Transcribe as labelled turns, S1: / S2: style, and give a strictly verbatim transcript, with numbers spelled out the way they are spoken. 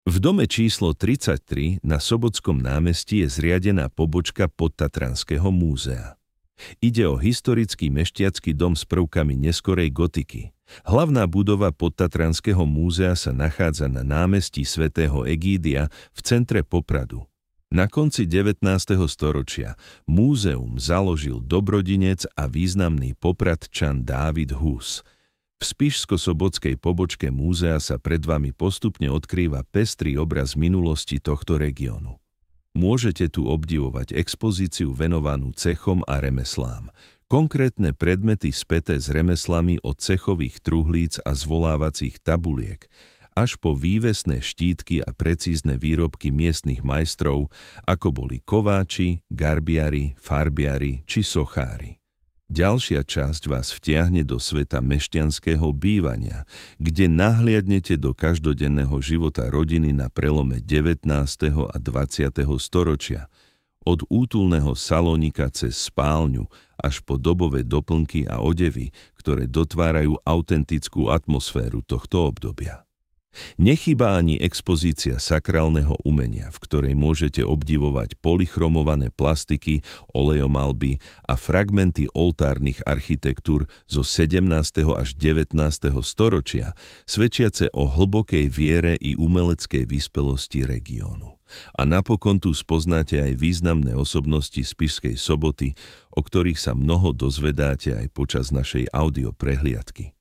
S1: V dome číslo tridsaťtri na Sobotskom námestí je zriadená pobočka Podtatranského múzea. Ide o historický mešťacký dom s prvkami neskorej gotiky. Hlavná budova Podtatranského múzea sa nachádza na námestí svätého Egídia v centre Popradu. Na konci devätnásteho storočia múzeum založil dobrodinec a významný Popradčan Dávid Hus. V spišsko-sobotskej pobočke múzea sa pred vami postupne odkrýva pestrý obraz minulosti tohto regiónu. Môžete tu obdivovať expozíciu venovanú cechom a remeslám. Konkrétne predmety späté s remeslami od cechových truhlíc a zvolávacích tabuliek, až po vývesné štítky a precízne výrobky miestnych majstrov, ako boli kováči, garbiari, farbiari či sochári. Ďalšia časť vás vtiahne do sveta mešťanského bývania, kde nahliadnete do každodenného života rodiny na prelome devätnásteho a dvadsiateho storočia, od útulného salónika cez spálňu až po dobové doplnky a odevy, ktoré dotvárajú autentickú atmosféru tohto obdobia. Nechýba ani expozícia sakrálneho umenia, v ktorej môžete obdivovať polychromované plastiky, olejomalby a fragmenty oltárnych architektúr zo sedemnásteho až devätnásteho storočia, svedčiace o hlbokej viere i umeleckej vyspelosti regiónu. A napokon tu spoznáte aj významné osobnosti Spišskej Soboty, o ktorých sa mnoho dozvedáte aj počas našej audioprehliadky.